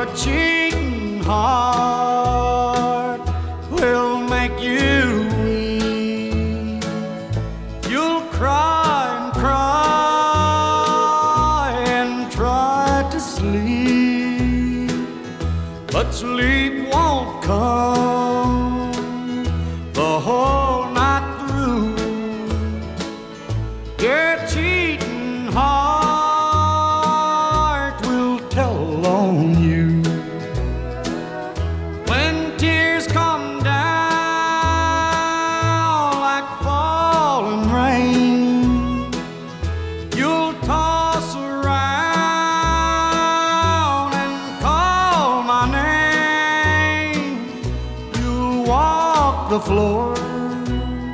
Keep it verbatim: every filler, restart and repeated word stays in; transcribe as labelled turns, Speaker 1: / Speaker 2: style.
Speaker 1: Your cheating heart will make you weep. You'll cry and cry and try to sleep, but sleep won't come the whole night through. Your cheating heart will tell on you. When tears come down like falling rain, you'll toss around and call my name. You'll walk the floor